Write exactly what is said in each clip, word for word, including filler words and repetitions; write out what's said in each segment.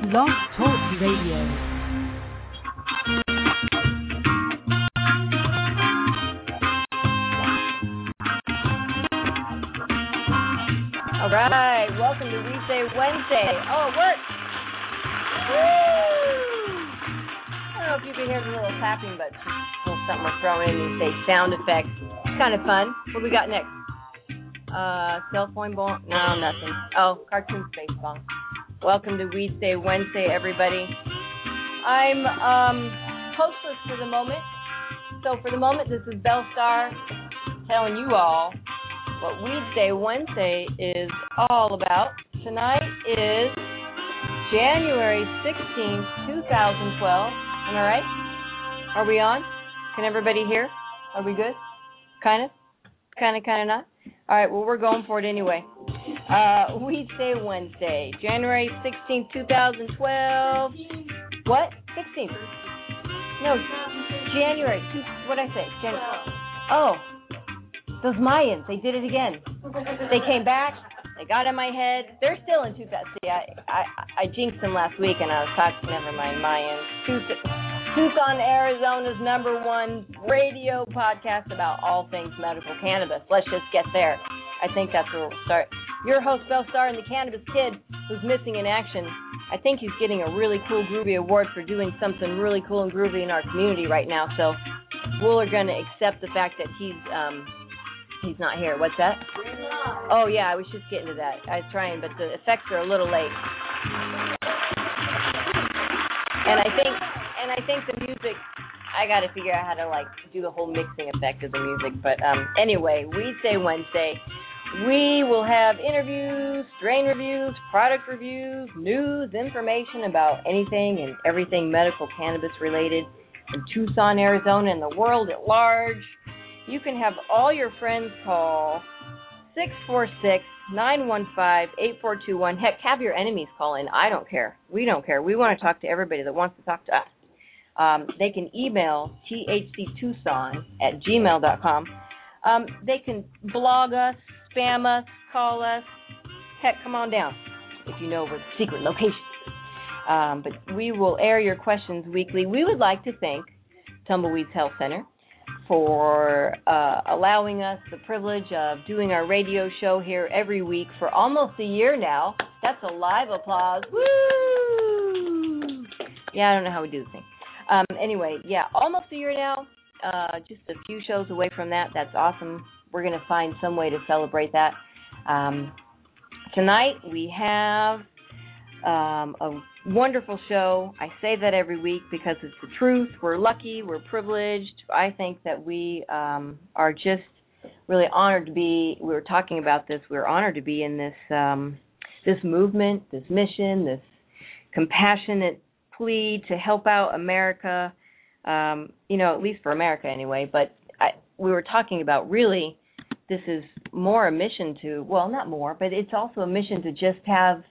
Blog Talk Radio. All right, welcome to Weedsday Wednesday. Oh, it works. Woo! I don't know if you can hear the little tapping, but just a little something we're throwing in these days, sound effects. It's kind of fun. What we got next? Uh, cell phone ball? No, nothing. Oh, cartoon space ball. Welcome to Weedsday Wednesday, everybody. I'm um, hostless for the moment. So for the moment, this is Belle Star telling you all what Weedsday Wednesday is all about. Tonight is January sixteenth, twenty twelve. Am I right? Are we on? Can everybody hear? Are we good? Kind of? Kind of, kind of not? All right, well, we're going for it anyway. Uh, Weedsday Wednesday, January sixteenth, twenty twelve. What? sixteenth? No, January. What did I say? Jan- oh, those Mayans, they did it again. They came back. They got in my head. They're still in two thousand. See, I, I, I jinxed them last week, and I was talking, never mind, Mayans. Tucson, Arizona's number one radio podcast about all things medical cannabis. Let's just get there. I think that's where we'll start. Your host, Belle Star, and the Cannabis Kid, who's missing in action. I think he's getting a really cool, groovy award for doing something really cool and groovy in our community right now. So we're going to accept the fact that he's um, he's not here. What's that? Oh, yeah, I was just getting to that. I was trying, but the effects are a little late. And I think... And I think the music, I got to figure out how to, like, do the whole mixing effect of the music. But um, anyway, Weedsday Wednesday, we will have interviews, strain reviews, product reviews, news, information about anything and everything medical cannabis related in Tucson, Arizona, and the world at large. You can have all your friends call six four six, nine one five, eight four two one. Heck, have your enemies call in. I don't care. We don't care. We want to talk to everybody that wants to talk to us. Um, they can email T H C Tucson at gmail dot com. Um, they can blog us, spam us, call us. Heck, come on down if you know where the secret location is. Um, but we will air your questions weekly. We would like to thank Tumbleweeds Health Center for uh, allowing us the privilege of doing our radio show here every week for almost a year now. That's a live applause. Woo! Yeah, I don't know how we do this thing. Um, anyway, yeah, almost a year now, uh, just a few shows away from that. That's awesome. We're going to find some way to celebrate that. Um, tonight we have um, a wonderful show. I say that every week because it's the truth. We're lucky. We're privileged. I think that we um, are just really honored to be, we were talking about this, we're honored to be in this, um, this movement, this mission, this compassionate plea to help out America, um, you know, at least for America anyway. But I, we were talking about really this is more a mission to, well, not more, but it's also a mission to just have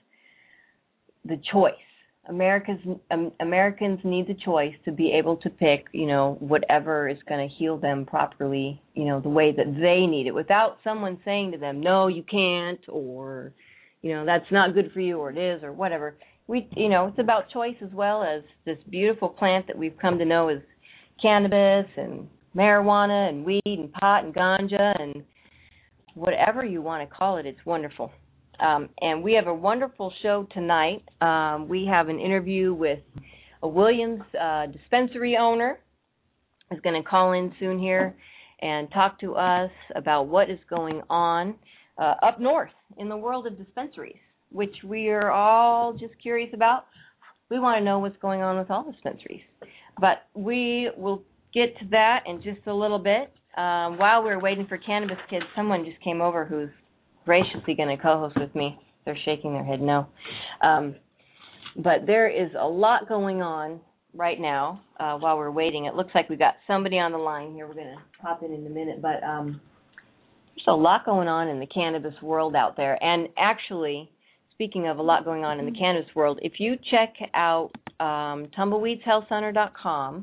the choice. America's, um, Americans need the choice to be able to pick, you know, whatever is going to heal them properly, you know, the way that they need it, without someone saying to them, no, you can't, or, you know, that's not good for you, or it is, or whatever. We, you know, it's about choice as well as this beautiful plant that we've come to know as cannabis and marijuana and weed and pot and ganja and whatever you want to call it. It's wonderful. Um, and we have a wonderful show tonight. Um, we have an interview with a Williams uh, dispensary owner who's going to call in soon here and talk to us about what is going on uh, up north in the world of dispensaries, which we are all just curious about. We want to know what's going on with all dispensaries. But we will get to that in just a little bit. Um, while we're waiting for Cannabis Kids, someone just came over who's graciously going to co-host with me. They're shaking their head no. Um, but there is a lot going on right now uh, while we're waiting. It looks like we got somebody on the line here. We're going to pop in in a minute. But um, there's a lot going on in the cannabis world out there. And actually, speaking of a lot going on in the cannabis world, if you check out um, tumbleweeds health center dot com,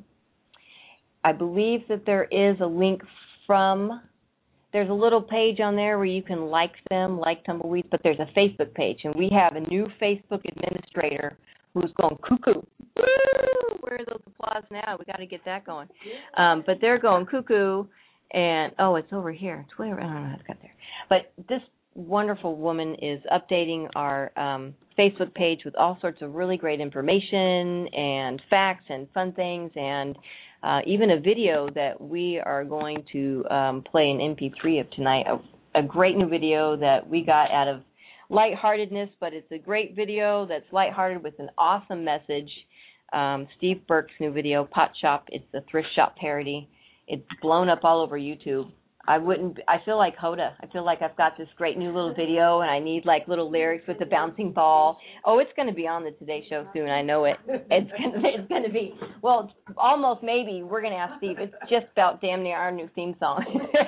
I believe that there is a link from, there's a little page on there where you can like them, like Tumbleweeds, but there's a Facebook page, and we have a new Facebook administrator who's going cuckoo. Woo! Where are those applause now? We got to get that going. Um, but they're going cuckoo, and oh, it's over here. It's way around. I don't know how it got there. But this wonderful woman is updating our um, Facebook page with all sorts of really great information and facts and fun things, and uh, even a video that we are going to um, play an M P three of tonight. A, a great new video that we got out of lightheartedness, but it's a great video that's lighthearted with an awesome message. Um, Steve Burke's new video, Pot Shop. It's the thrift shop parody. It's blown up all over YouTube. I wouldn't. I feel like Hoda. I feel like I've got this great new little video, and I need like little lyrics with the bouncing ball. Oh, it's going to be on the Today Show soon. I know it. It's going to. It's going to be. Well, almost maybe. We're going to ask Steve. It's just about damn near our new theme song.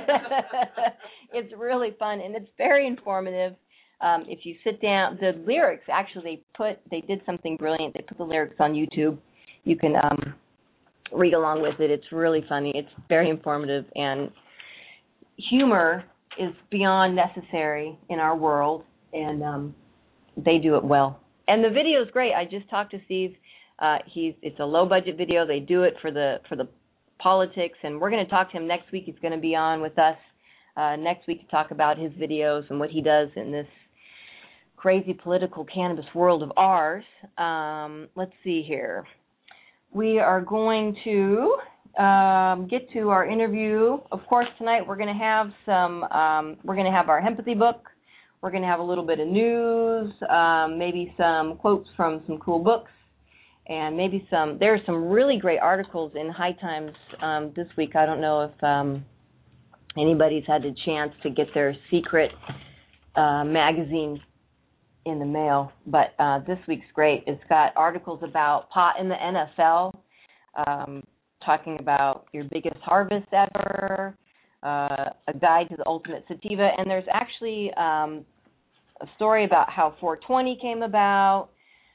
It's really fun, and it's very informative. Um, if you sit down, the lyrics actually they put. They did something brilliant. They put the lyrics on YouTube. You can um, read along with it. It's really funny. It's very informative, and humor is beyond necessary in our world, and um, they do it well. And the video is great. I just talked to Steve. Uh, he's it's a low budget video. They do it for the for the politics, and we're going to talk to him next week. He's going to be on with us uh, next week to talk about his videos and what he does in this crazy political cannabis world of ours. Um, let's see here. We are going to Um, get to our interview. Of course, tonight we're going to have some, um, we're going to have our empathy book. We're going to have a little bit of news, um, maybe some quotes from some cool books, and maybe some, there are some really great articles in High Times um, this week. I don't know if um, anybody's had a chance to get their secret uh, magazine in the mail, but uh, this week's great. It's got articles about pot in the N F L, um, talking about your biggest harvest ever, uh, a guide to the ultimate sativa, and there's actually um, a story about how four twenty came about,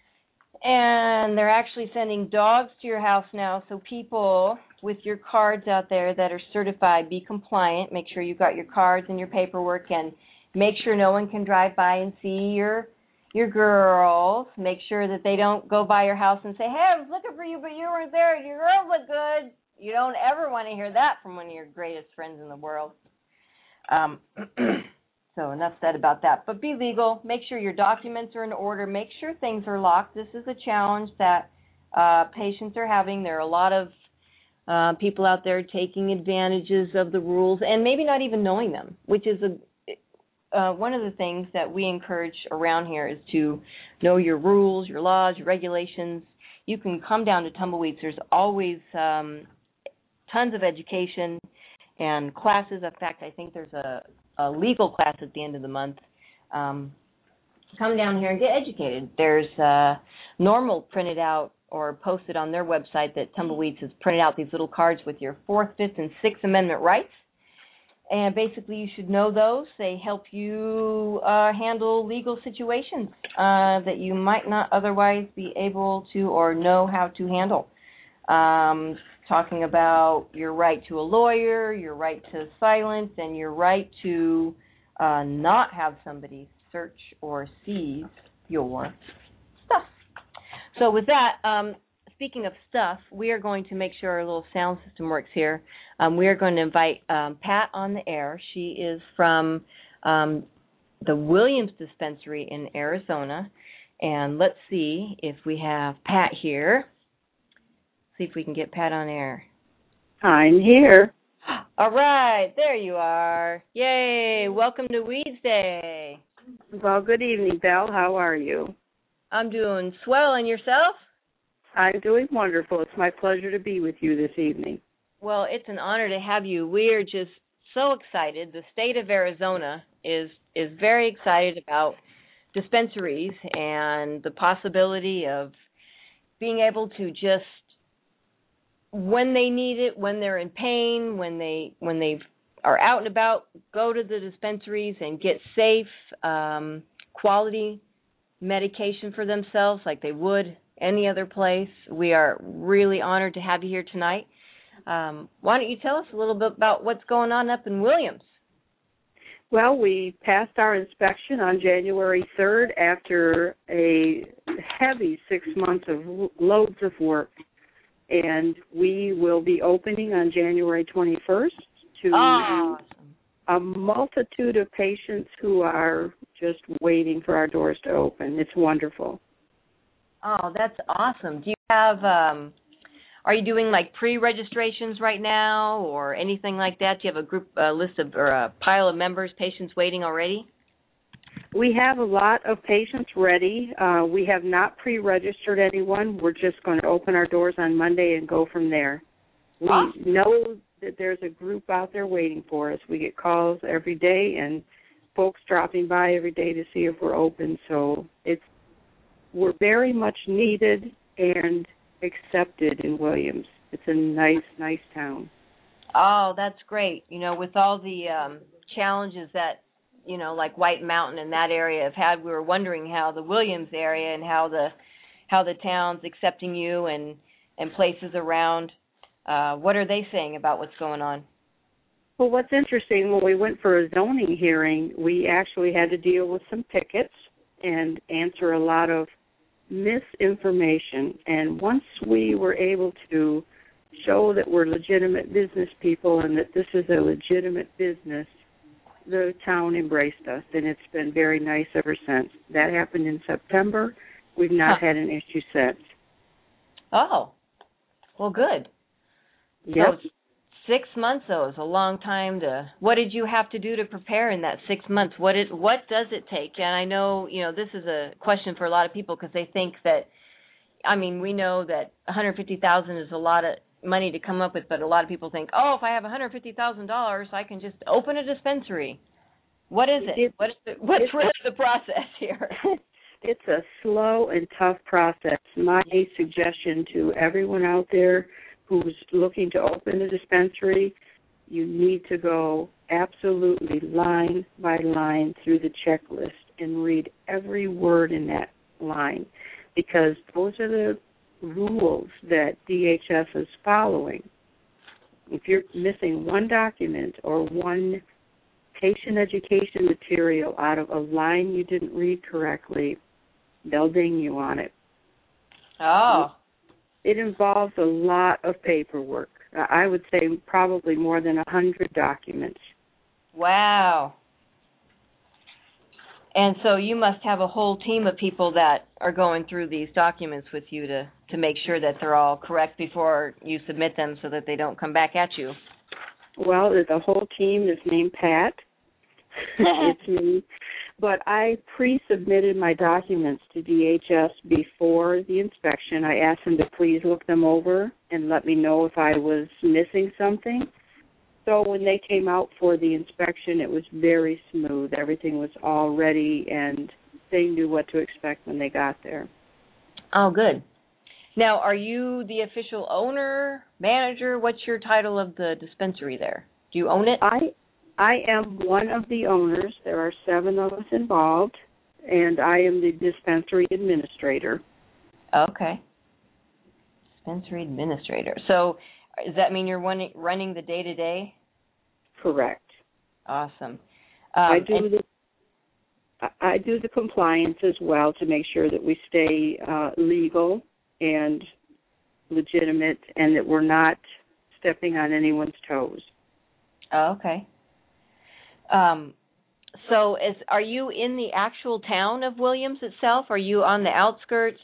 and they're actually sending dogs to your house now, so people with your cards out there that are certified, be compliant, make sure you've got your cards and your paperwork, and make sure no one can drive by and see your your girls. Make sure that they don't go by your house and say, hey, I was looking for you, but you weren't there. Your girls look good. You don't ever want to hear that from one of your greatest friends in the world. Um, so enough said about that. But be legal. Make sure your documents are in order. Make sure things are locked. This is a challenge that uh, patients are having. There are a lot of uh, people out there taking advantages of the rules and maybe not even knowing them, which is a Uh, one of the things that we encourage around here is to know your rules, your laws, your regulations. You can come down to Tumbleweeds. There's always um, tons of education and classes. In fact, I think there's a, a legal class at the end of the month. Um, come down here and get educated. There's uh, Normal printed out or posted on their website that Tumbleweeds has printed out these little cards with your Fourth, Fifth, and Sixth Amendment rights. And basically, you should know those. They help you uh, handle legal situations uh, that you might not otherwise be able to or know how to handle. Um, talking about your right to a lawyer, your right to silence, and your right to uh, not have somebody search or seize your stuff. So with that, um, speaking of stuff, we are going to make sure our little sound system works here. Um, we are going to invite um, Pat on the air. She is from um, the Williams Dispensary in Arizona. And let's see if we have Pat here. See if we can get Pat on air. I'm here. All right, there you are. Yay, welcome to Weeds Day. Well, good evening, Belle. How are you? I'm doing swell, and yourself? I'm doing wonderful. It's my pleasure to be with you this evening. Well, it's an honor to have you. We are just so excited. The state of Arizona is is very excited about dispensaries and the possibility of being able to just, when they need it, when they're in pain, when they when they are out and about, go to the dispensaries and get safe, um, quality medication for themselves like they would any other place. We are really honored to have you here tonight. Um, why don't you tell us a little bit about what's going on up in Williams? Well, we passed our inspection on January third after a heavy six months of loads of work. And we will be opening on January twenty-first to awesome. a multitude of patients who are just waiting for our doors to open. It's wonderful. Oh, that's awesome. Do you have, um, are you doing like pre-registrations right now or anything like that? Do you have a group, a list of, or a pile of members, patients waiting already? We have a lot of patients ready. Uh, we have not pre-registered anyone. We're just going to open our doors on Monday and go from there. We awesome. know that there's a group out there waiting for us. We get calls every day and folks dropping by every day to see if we're open. So it's we're very much needed and accepted in Williams. It's a nice, nice town. Oh, that's great. You know, with all the um, challenges that, you know, like White Mountain and that area have had, we were wondering how the Williams area and how the how the town's accepting you and, and places around. Uh, what are they saying about what's going on? Well, what's interesting, when we went for a zoning hearing, we actually had to deal with some tickets and answer a lot of misinformation. And once we were able to show that we're legitimate business people and that this is a legitimate business, the town embraced us, and it's been very nice ever since. That happened in September. We've not huh. had an issue since. Oh, well, good. Yep. So six months, though, is a long time to. What did you have to do to prepare in that six months? What is what does it take? And I know, you know, this is a question for a lot of people because they think that. I mean, we know that one hundred fifty thousand dollars is a lot of money to come up with, but a lot of people think, oh, if I have one hundred fifty thousand dollars, I can just open a dispensary. What is it? It's, what is it what's really a, the process here? It's a slow and tough process. My suggestion to everyone out there who's looking to open a dispensary, you need to go absolutely line by line through the checklist and read every word in that line, because those are the rules that D H S is following. If you're missing one document or one patient education material out of a line you didn't read correctly, they'll ding you on it. Oh. It involves a lot of paperwork. I would say probably more than a hundred documents. Wow. And so you must have a whole team of people that are going through these documents with you to, to make sure that they're all correct before you submit them so that they don't come back at you. Well, the whole team is named Pat. It's me. But I pre-submitted my documents to D H S before the inspection. I asked them to please look them over and let me know if I was missing something. So when they came out for the inspection, it was very smooth. Everything was all ready, and they knew what to expect when they got there. Oh, good. Now, are you the official owner, manager? What's your title of the dispensary there? Do you own it? I I am one of the owners. There are seven of us involved, and I am the dispensary administrator. Okay. Dispensary administrator. So does that mean you're running, running the day-to-day? Correct. Awesome. Um, I do and- the I do the compliance as well to make sure that we stay uh, legal and legitimate and that we're not stepping on anyone's toes. Oh, okay. Um, so is, are you in the actual town of Williams itself? Are you on the outskirts?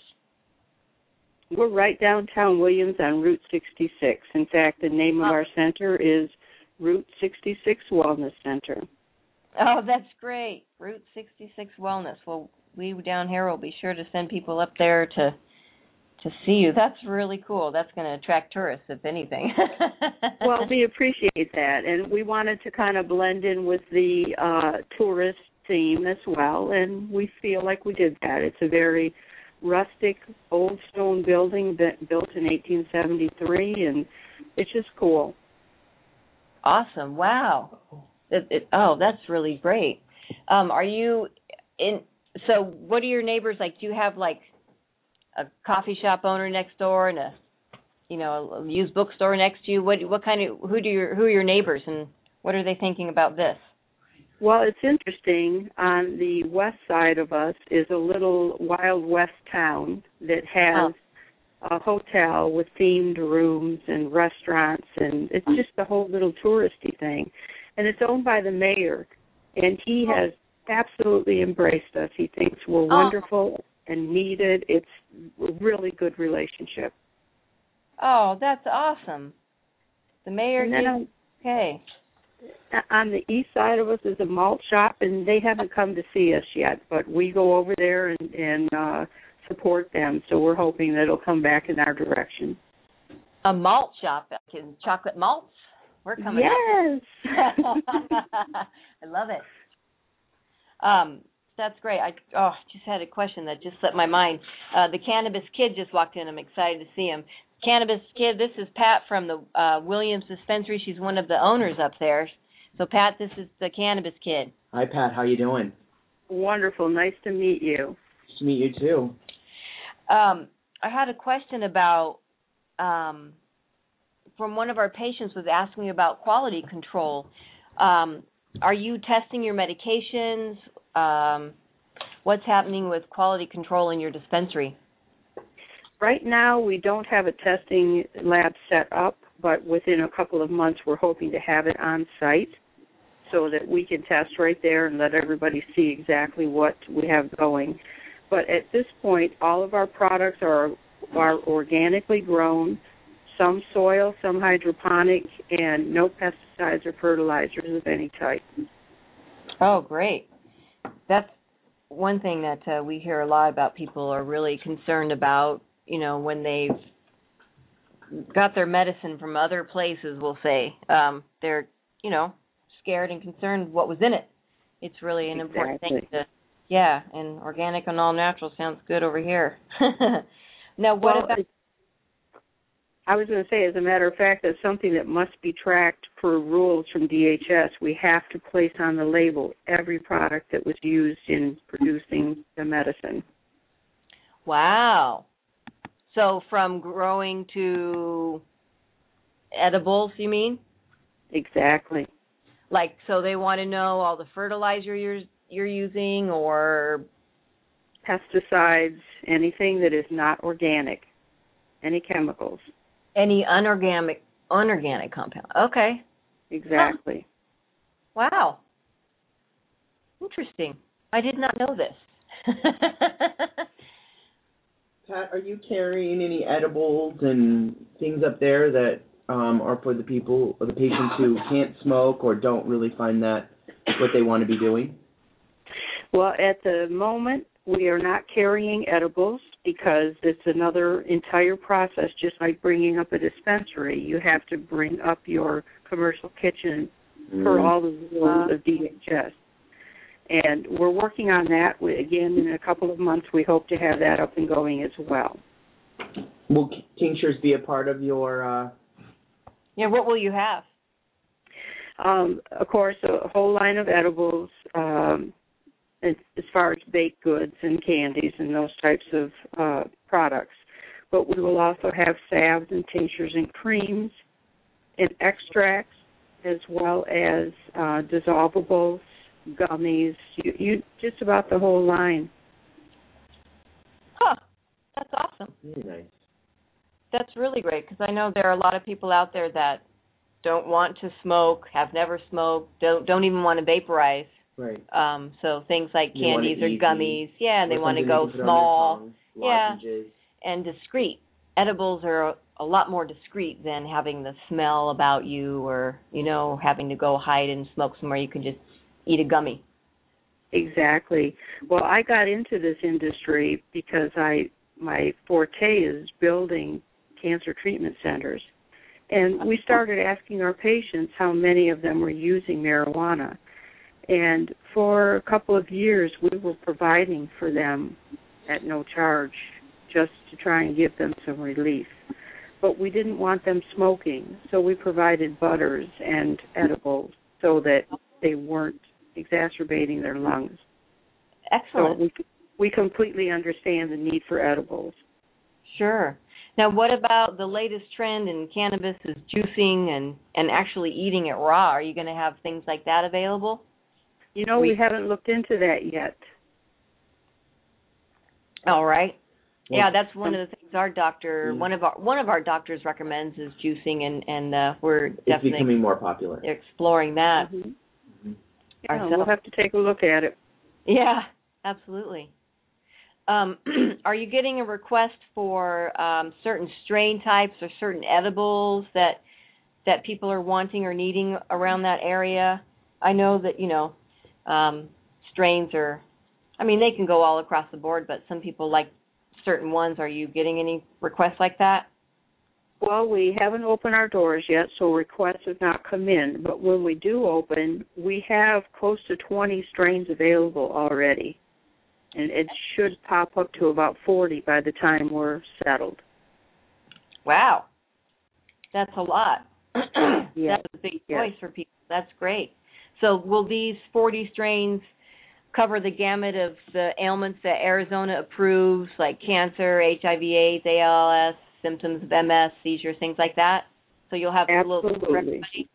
We're right downtown Williams on Route sixty-six. In fact, the name of oh. our center is Route sixty-six Wellness Center. Oh, that's great. Route sixty-six Wellness. Well, we down here will be sure to send people up there to to see you. That's really cool. That's going to attract tourists, if anything. Well, we appreciate that, and we wanted to kind of blend in with the uh, tourist theme as well, and we feel like we did that. It's a very rustic, old stone building that built in eighteen seventy-three, and it's just cool. Awesome. Wow. It, it, oh, that's really great. Um, are you in, so what are your neighbors like? Do you have like a coffee shop owner next door and a, you know, a used bookstore next to you? What what kind of, who do your, who are your neighbors and what are they thinking about this? Well, it's interesting. On the west side of us is a little Wild West town that has oh. a hotel with themed rooms and restaurants, and it's just a whole little touristy thing. And it's owned by the mayor, and he has absolutely embraced us. He thinks we're wonderful oh. and needed. It's a really good relationship. Oh, that's awesome. The mayor and then gives, on, okay. On the east side of us is a malt shop, and they haven't come to see us yet, but we go over there and, and uh, support them, so we're hoping that it'll come back in our direction. A malt shop, chocolate malts? We're coming yes. I love it. Um, that's great. I oh, just had a question that just slipped my mind. Uh, the Cannabis Kid just walked in. I'm excited to see him. Cannabis Kid, this is Pat from the uh, Williams Dispensary. She's one of the owners up there. So, Pat, this is the Cannabis Kid. Hi, Pat. How you doing? Wonderful. Nice to meet you. Nice to meet you, too. Um, I had a question about, um, from one of our patients was asking about quality control. Um, are you testing your medications? Um, what's happening with quality control in your dispensary? Right now, we don't have a testing lab set up, but within a couple of months, we're hoping to have it on site so that we can test right there and let everybody see exactly what we have going. But at this point, all of our products are are organically grown, some soil, some hydroponic, and no pesticides or fertilizers of any type. Oh, great. That's one thing that uh, we hear a lot about. People are really concerned about, you know, when they've got their medicine from other places, we'll say. Um, they're, you know, scared and concerned what was in it. It's really an exactly. important thing to, yeah, and organic and all natural sounds good over here. Now, what well, about... I was going to say, as a matter of fact, that's something that must be tracked per rules from D H S. We have to place on the label every product that was used in producing the medicine. Wow. So from growing to edibles, you mean? Exactly. Like, so they want to know all the fertilizer you're you're using, or pesticides, anything that is not organic, any chemicals. Any unorganic unorganic compound. Okay. Exactly. Huh. Wow. Interesting. I did not know this. Pat, are you carrying any edibles and things up there that um, are for the people or the patients who can't smoke or don't really find that what they want to be doing? Well, at the moment, we are not carrying edibles because it's another entire process, just like bringing up a dispensary. You have to bring up your commercial kitchen mm. for all the rules of D H S. And we're working on that. We, again, in a couple of months, we hope to have that up and going as well. Will tinctures be a part of your... Uh... Yeah, what will you have? Um, of course, a whole line of edibles, um, as, as far as baked goods and candies and those types of uh, products. But we will also have salves and tinctures and creams and extracts, as well as uh, dissolvables, gummies, you, you just about the whole line. Huh. That's awesome. Very nice. That's really great, because I know there are a lot of people out there that don't want to smoke, have never smoked, don't don't even want to vaporize. Right. Um, so things like they candies or easy, gummies, yeah, and they want to go small, tongue, yeah, and discreet. Edibles are a lot more discreet than having the smell about you, or, you know, having to go hide and smoke somewhere. You can just eat a gummy. Exactly. Well, I got into this industry because I my forte is building cancer treatment centers. And we started asking our patients how many of them were using marijuana. And for a couple of years, we were providing for them at no charge just to try and give them some relief. But we didn't want them smoking, so we provided butters and edibles so that they weren't exacerbating their lungs. Excellent. So we, we completely understand the need for edibles. Sure. Now, what about the latest trend in cannabis is juicing and, and actually eating it raw? Are you going to have things like that available? You know, we, we haven't looked into that yet. All right. Well, yeah, that's one of the things our doctor, one of our one of our doctors recommends is juicing, and and uh, we're it's definitely becoming more popular. Exploring that. Mm-hmm. Mm-hmm. Yeah, we'll have to take a look at it. Yeah, absolutely. Um, are you getting a request for um, certain strain types or certain edibles that that people are wanting or needing around that area? I know that, you know, um, strains are, I mean, they can go all across the board, but some people like certain ones. Are you getting any requests like that? Well, we haven't opened our doors yet, so requests have not come in. But when we do open, we have close to twenty strains available already. And it should pop up to about forty by the time we're settled. Wow. That's a lot. Yes. That's a big Yes. choice for people. That's great. So will these forty strains cover the gamut of the ailments that Arizona approves, like cancer, H I V AIDS, A L S, symptoms of M S, seizures, things like that? So you'll have a little for everybody?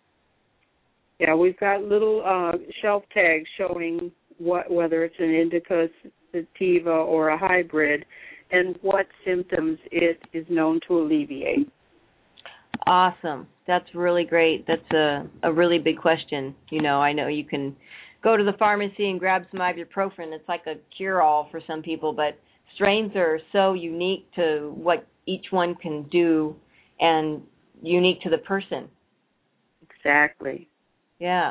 Yeah, we've got little uh, shelf tags showing what whether it's an indica sativa or a hybrid and what symptoms it is known to alleviate. Awesome. That's really great. That's a, a really big question. You know, I know you can go to the pharmacy and grab some ibuprofen. It's like a cure-all for some people, but strains are so unique to what each one can do and unique to the person. Exactly. Yeah.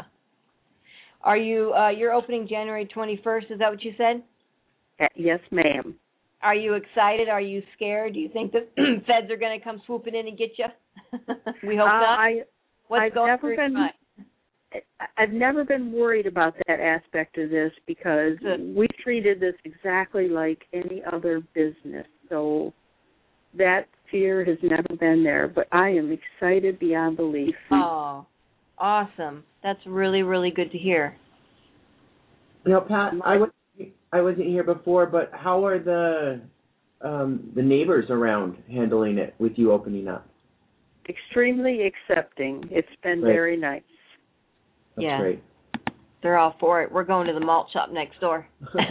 Are you, uh, you're opening January twenty-first, is that what you said? Uh, yes, ma'am. Are you excited? Are you scared? Do you think the feds are going to come swooping in and get you? We hope uh, not. I, What's I've going never through been, your mind? I've never been worried about that aspect of this because Good. we treated this exactly like any other business. So that fear has never been there. But I am excited beyond belief. Oh, awesome. That's really, really good to hear. You know, Pat, I was I wasn't here before, but how are the um, the neighbors around handling it with you opening up? Extremely accepting. It's been Great. very nice. That's yeah. great. They're all for it. We're going to the malt shop next door.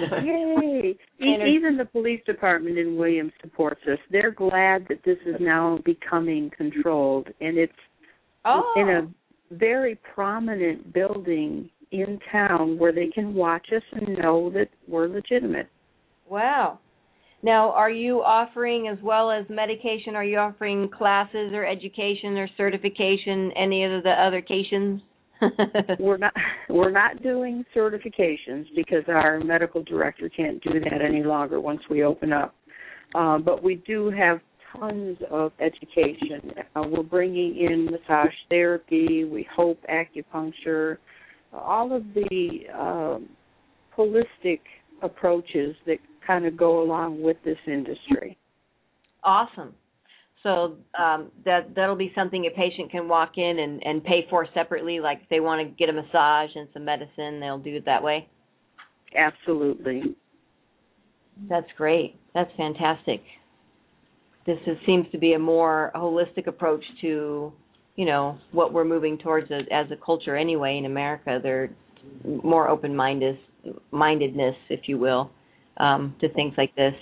Yay! E- even the police department in Williams supports us. They're glad that this is now becoming controlled, and it's oh. in a very prominent building in town where they can watch us and know that we're legitimate. Wow. Now, are you offering, as well as medication, are you offering classes or education or certification, any of the other cations? we're not we're not doing certifications because our medical director can't do that any longer once we open up. Uh, but we do have tons of education. Uh, we're bringing in massage therapy, we hope acupuncture, all of the um, holistic approaches that kind of go along with this industry. Awesome. So um, that, that'll be something a patient can walk in and, and pay for separately, like if they want to get a massage and some medicine, they'll do it that way? Absolutely. That's great. That's fantastic. This is, seems to be a more holistic approach to, you know, what we're moving towards as, as a culture anyway in America. They're more open-minded, mindedness, if you will, um, to things like this.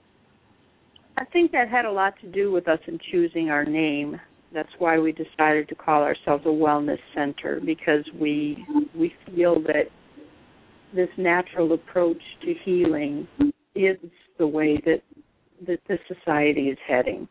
I think that had a lot to do with us in choosing our name. That's why we decided to call ourselves a wellness center, because we we feel that this natural approach to healing is the way that that this society is heading.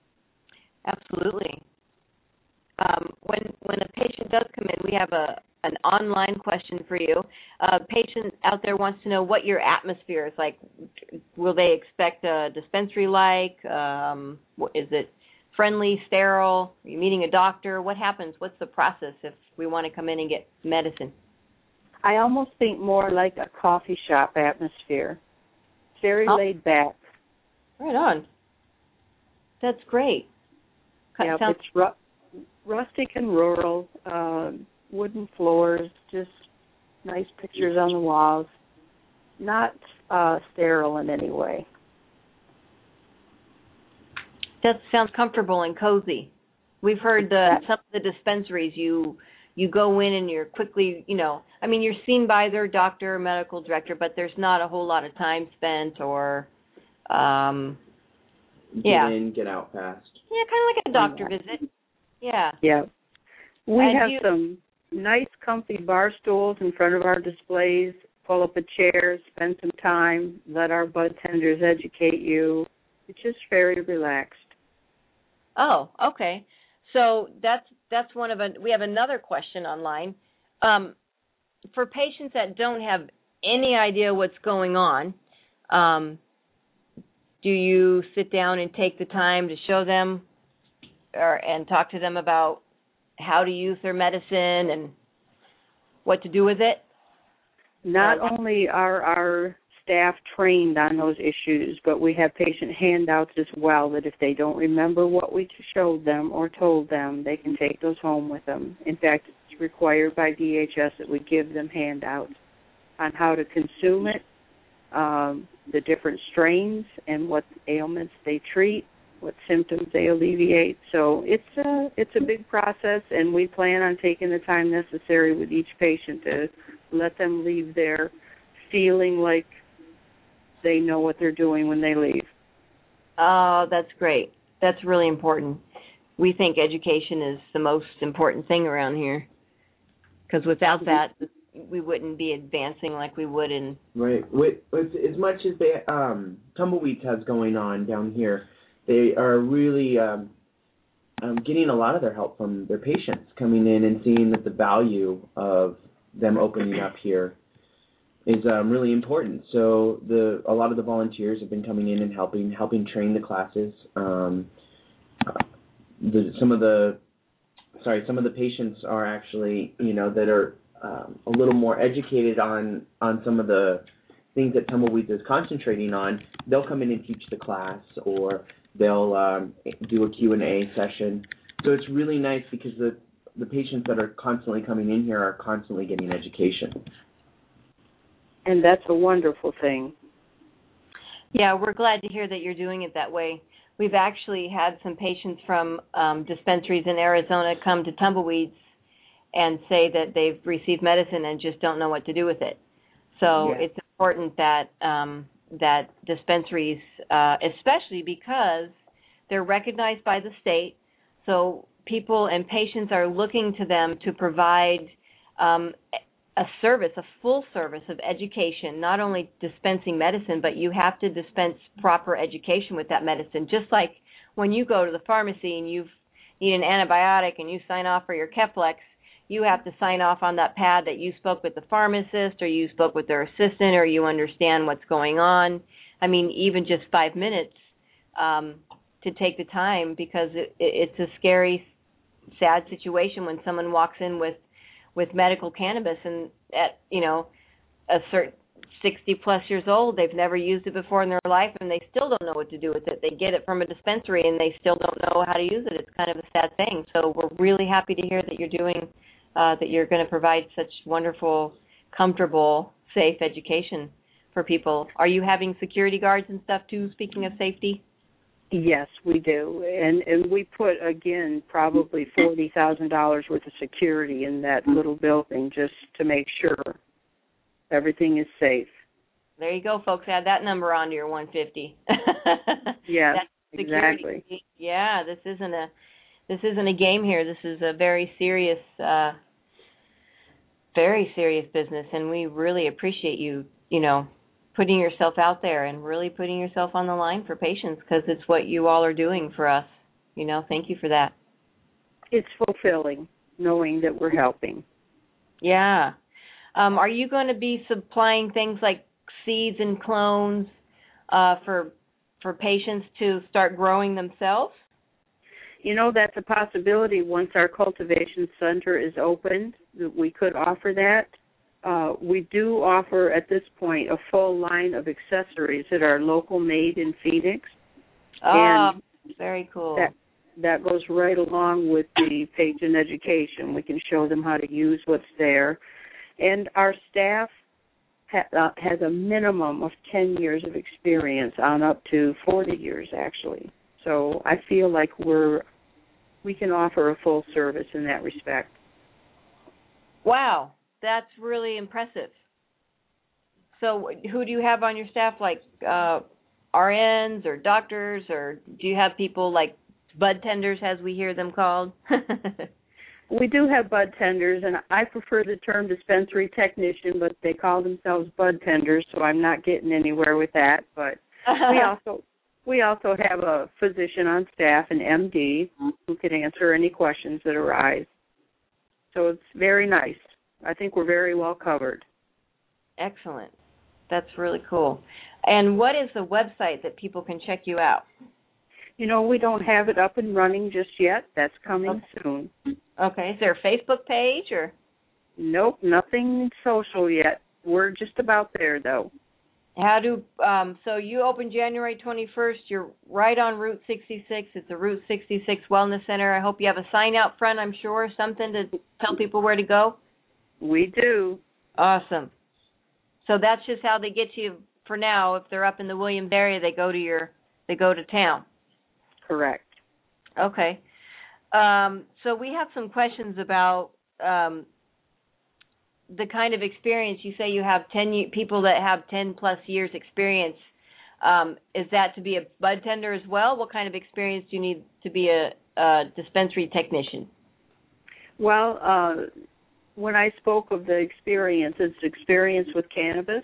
Absolutely. Um, when when a patient does come in, we have a an online question for you. A patient out there wants to know what your atmosphere is like. Will they expect a dispensary-like? Um, is it friendly, sterile? Are you meeting a doctor? What happens? What's the process if we want to come in and get medicine? I almost think more like a coffee shop atmosphere. Very oh. laid back. Right on. That's great. Yeah, Sounds- it's ru- rustic and rural. Uh, wooden floors, just nice pictures on the walls. Not uh, sterile in any way. That sounds comfortable and cozy. We've heard the some of the dispensaries you you go in and you're quickly, you know, I mean, you're seen by their doctor or medical director, but there's not a whole lot of time spent or, um, get yeah. in, get out fast. Yeah, kind of like a doctor visit. Yeah. Yeah. We And have you, some nice, comfy bar stools in front of our displays. Pull up a chair, spend some time, let our bud tenders educate you. It's just very relaxed. Oh, okay. So that's that's one of a. We have another question online. Um, for patients that don't have any idea what's going on, um, do you sit down and take the time to show them, or and talk to them about how to use their medicine and what to do with it? Not only are our staff trained on those issues, but we have patient handouts as well that if they don't remember what we showed them or told them, they can take those home with them. In fact, it's required by D H S that we give them handouts on how to consume it, um, the different strains and what ailments they treat, what symptoms they alleviate. So it's a, it's a big process, and we plan on taking the time necessary with each patient to let them leave there feeling like they know what they're doing when they leave. Oh, that's great. That's really important. We think education is the most important thing around here, because without that, we wouldn't be advancing like we would in... Right. With, with, as much as they, um, Tumbleweeds has going on down here, they are really um, um, getting a lot of their help from their patients coming in and seeing that the value of them opening up here is um, really important. So the a lot of the volunteers have been coming in and helping helping train the classes. Um, the, some of the sorry, some of the patients are actually you know that are um, a little more educated on on some of the things that Tumbleweeds is concentrating on. They'll come in and teach the class, or they'll um, do a Q and A session. So it's really nice because the the patients that are constantly coming in here are constantly getting education. And that's a wonderful thing. Yeah, we're glad to hear that you're doing it that way. We've actually had some patients from um, dispensaries in Arizona come to Tumbleweeds and say that they've received medicine and just don't know what to do with it. So yeah. it's important that um, that dispensaries, uh, especially because they're recognized by the state, so people and patients are looking to them to provide um, a service, a full service of education, not only dispensing medicine, but you have to dispense proper education with that medicine. Just like when you go to the pharmacy and you need an antibiotic and you sign off for your Keflex, you have to sign off on that pad that you spoke with the pharmacist or you spoke with their assistant or you understand what's going on. I mean, even just five minutes um, to take the time, because it, it's a scary, sad situation when someone walks in with with medical cannabis and at, you know, a certain sixty plus years old, they've never used it before in their life and they still don't know what to do with it. They get it from a dispensary and they still don't know how to use it. It's kind of a sad thing. So we're really happy to hear that you're doing, uh, that you're going to provide such wonderful, comfortable, safe education for people. Are you having security guards and stuff too, speaking of safety? Yes, we do. And and we put, again, probably forty thousand dollars worth of security in that little building just to make sure everything is safe. There you go, folks. Add that number onto your one fifty. Yes, exactly. Yeah, this isn't a this isn't a game here. This is a very serious, uh, very serious business, and we really appreciate you, you know, putting yourself out there and really putting yourself on the line for patients, because it's what you all are doing for us. You know, thank you for that. It's fulfilling knowing that we're helping. Yeah. Um, are you going to be supplying things like seeds and clones uh, for for patients to start growing themselves? You know, that's a possibility. Once our cultivation center is opened, we could offer that. Uh, we do offer at this point a full line of accessories that are local made in Phoenix. Oh, and very cool. That, that goes right along with the patient education. We can show them how to use what's there. And our staff ha- uh, has a minimum of ten years of experience, on up to forty years actually. So I feel like we're we can offer a full service in that respect. Wow, that's really impressive. So who do you have on your staff, like uh, R Ns or doctors, or do you have people like bud tenders, as we hear them called? We do have bud tenders, and I prefer the term dispensary technician, but they call themselves bud tenders, so I'm not getting anywhere with that. But we also we also have a physician on staff, an M D, who can answer any questions that arise. So it's very nice. I think we're very well covered. Excellent. That's really cool. And what is the website that people can check you out? You know, we don't have it up and running just yet. That's coming okay. soon. Okay. Is there a Facebook page or? Nope, nothing social yet. We're just about there, though. How do um, so you open January twenty-first. You're right on Route sixty-six. It's a Route sixty-six Wellness Center. I hope you have a sign out front, I'm sure, something to tell people where to go. We do. Awesome. So that's just how they get you for now. If they're up in the Williams area, they go to your they go to town. Correct. Okay. Um, so we have some questions about um, the kind of experience. You say you have ten people that have ten plus years experience. Um, is that to be a bud tender as well? What kind of experience do you need to be a, a dispensary technician? Well, uh, when I spoke of the experience, it's experience with cannabis.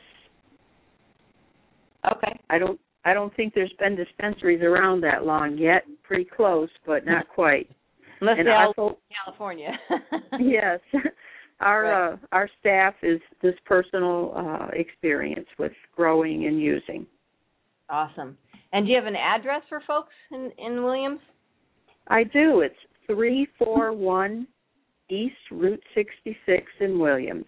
Okay. I don't I don't think there's been dispensaries around that long yet. Pretty close, but not quite. Unless and they're also, California. Yes. Our right. uh, our staff is this personal uh, experience with growing and using. Awesome. And do you have an address for folks in, in Williams? I do. It's three four one East Route sixty-six in Williams.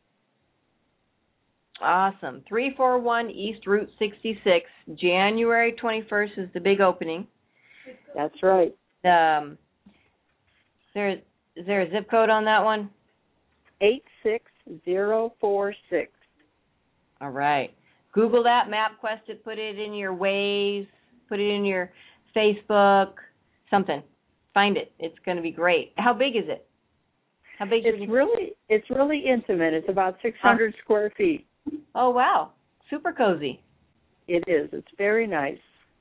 Awesome. three four one East Route sixty-six. January twenty-first is the big opening. That's right. Um, is there, is there a zip code on that one? eight six zero four six. All right. Google that, MapQuest it, put it in your Waze, put it in your Facebook, something. Find it. It's going to be great. How big is it? How big? It's is really it's really intimate. It's about six hundred oh. square feet. Oh, wow. Super cozy. It is. It's very nice.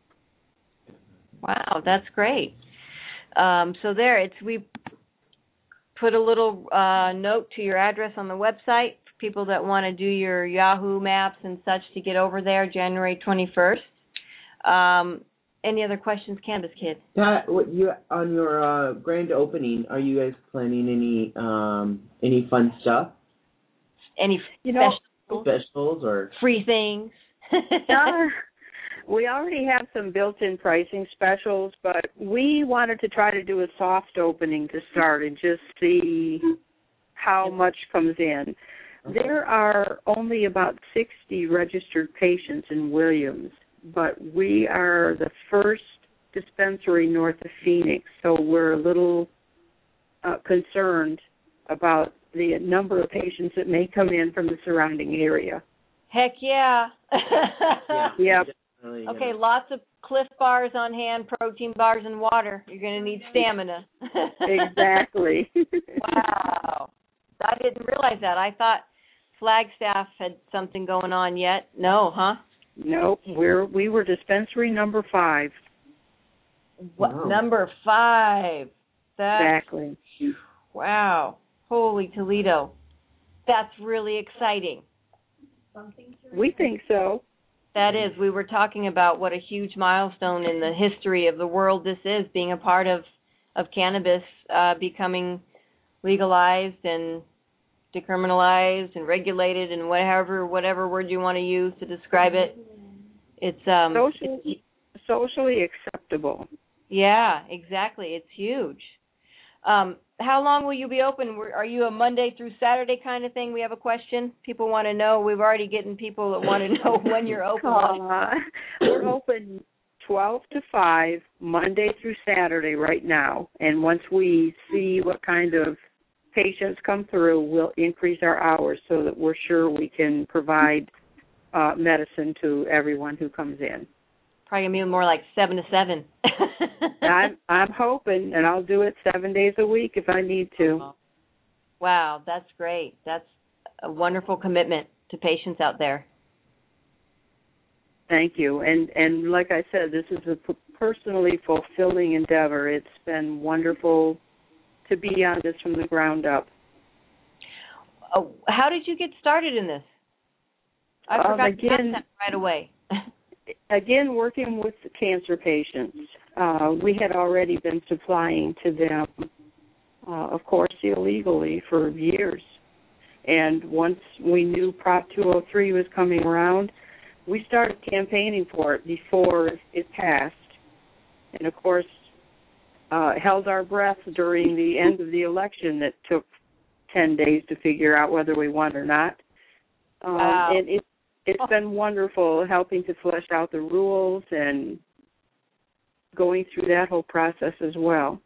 Wow, that's great. Um, so there, it's we put a little uh, note to your address on the website for people that want to do your Yahoo Maps and such to get over there January twenty-first. Um, any other questions, Cannabis Kid? Pat, what you on your uh, grand opening? Are you guys planning any um, any fun stuff? Any you know, specials, specials or free things? uh, we already have some built-in pricing specials, but we wanted to try to do a soft opening to start and just see how much comes in. Okay. There are only about sixty registered patients in Williams, but we are the first dispensary north of Phoenix, so we're a little uh, concerned about the number of patients that may come in from the surrounding area. Heck yeah. yeah. Yep. Okay, lots of Cliff bars on hand, protein bars, and water. You're going to need stamina. Exactly. Wow. I didn't realize that. I thought Flagstaff had something going on yet. No, huh? Nope. We're, we were dispensary number five. What? Wow. Number five. That's, exactly. Wow. Holy Toledo. That's really exciting. We think so. That is. We were talking about what a huge milestone in the history of the world this is, being a part of, of cannabis uh, becoming legalized and decriminalized and regulated and whatever whatever word you want to use to describe it. It's um socially, it's, socially acceptable. Yeah, exactly. It's huge. Um, how long will you be open? Are you a Monday through Saturday kind of thing? We have a question. People want to know. We've already getting people that want to know when you're open. Uh, we're open twelve to five, Monday through Saturday right now. And once we see what kind of patients come through, we'll increase our hours so that we're sure we can provide uh, medicine to everyone who comes in. Probably gonna be more like seven to seven. I'm I'm hoping, and I'll do it seven days a week if I need to. Wow, that's great. That's a wonderful commitment to patients out there. Thank you. And and like I said, this is a p- personally fulfilling endeavor. It's been wonderful to be on this from the ground up. Uh, how did you get started in this? I Um, forgot again, to ask that right away. again, working with cancer patients, uh, we had already been supplying to them, uh, of course, illegally for years. And once we knew Prop two oh three was coming around, we started campaigning for it before it passed. And, of course, uh, held our breath during the end of the election that took ten days to figure out whether we won or not. Um, Wow. And it, it's been wonderful helping to flesh out the rules and going through that whole process as well.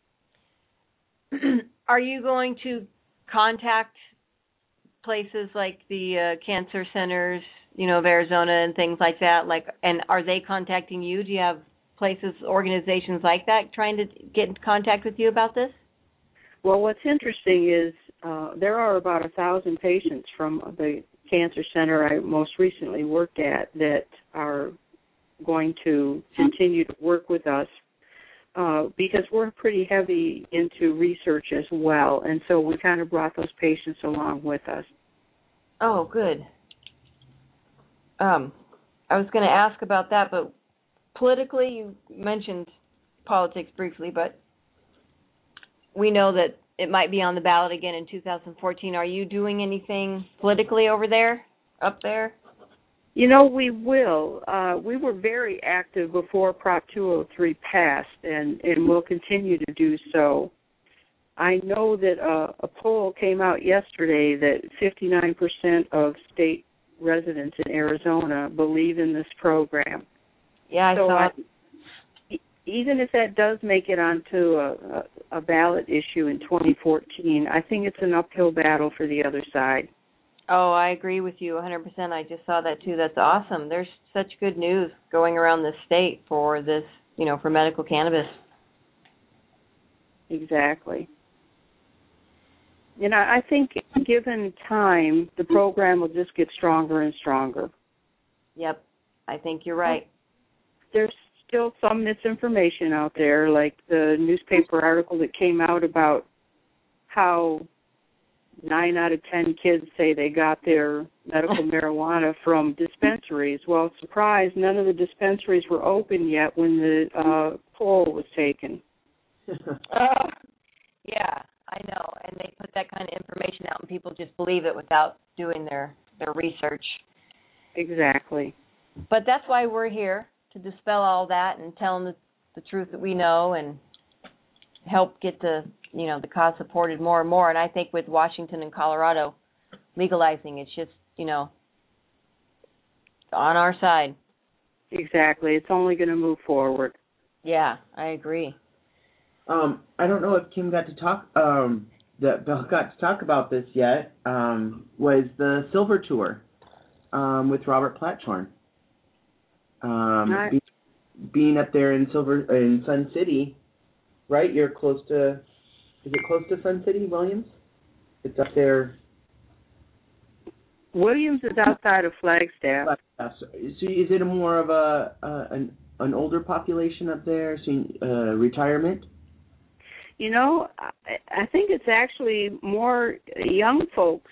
Are you going to contact places like the uh, cancer centers, you know, of Arizona and things like that? Like, and are they contacting you? Do you have places, organizations like that trying to get in contact with you about this? Well, what's interesting is uh, there are about a thousand patients from the cancer center I most recently worked at that are going to continue to work with us uh, because we're pretty heavy into research as well, and so we kind of brought those patients along with us. Oh, good. Um, I was going to ask about that, but politically, you mentioned politics briefly, but we know that it might be on the ballot again in two thousand fourteen. Are you doing anything politically over there, up there? You know, we will. Uh, we were very active before Prop two oh three passed, and, and will continue to do so. I know that uh, a poll came out yesterday that fifty-nine percent of state residents in Arizona believe in this program. Yeah, I so saw I, it. Even if that does make it onto a, a, a ballot issue in twenty fourteen, I think it's an uphill battle for the other side. Oh, I agree with you one hundred percent. I just saw that too. That's awesome. There's such good news going around the state for this, you know, for medical cannabis. Exactly. You know, I think given time, the program will just get stronger and stronger. Yep, I think you're right. There's still some misinformation out there, like the newspaper article that came out about how nine out of ten kids say they got their medical marijuana from dispensaries. Well, surprise, none of the dispensaries were open yet when the uh, poll was taken. uh, yeah, I know. And they put that kind of information out and people just believe it without doing their, their research. Exactly. But that's why we're here, to dispel all that and tell them the, the truth that we know and help get the, you know, the cause supported more and more. And I think with Washington and Colorado legalizing, it's just, you know, on our side. Exactly. It's only going to move forward. Yeah, I agree. Um, I don't know if Kim got to talk, um, that Belle got to talk about this yet, um, was the Silver Tour um, with Robert Platshorn. Um, Right. be, being up there in Silver in Sun City, right? You're close to, is it close to Sun City, Williams? It's up there. Williams is outside of Flagstaff. So is it a more of a, uh, an an older population up there, so, uh, retirement? You know, I, I think it's actually more young folks.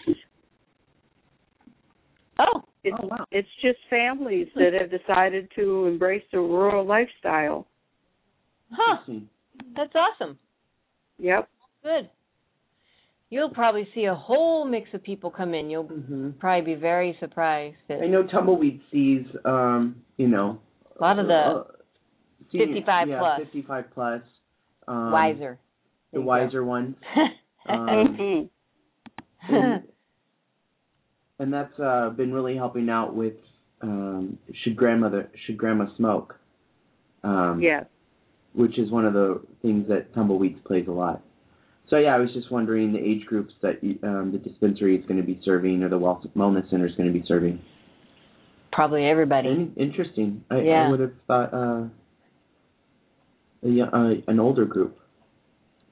Oh, It's, oh wow. It's just families that have decided to embrace the rural lifestyle. Huh. That's awesome. Yep. Good. You'll probably see a whole mix of people come in. You'll Mm-hmm. probably be very surprised. That I know Tumbleweed sees, um, you know, a lot of the uh, senior, fifty-five yeah, plus. fifty-five plus. Um, wiser. The There you wiser go. ones. Um, and, and that's uh, been really helping out with um, should grandmother should grandma smoke? Um, yes. Which is one of the things that Tumbleweeds plays a lot. So yeah, I was just wondering the age groups that um, the dispensary is going to be serving, or the wellness center is going to be serving. Probably everybody. In- interesting. I, Yeah. I would have thought uh, a, uh, an older group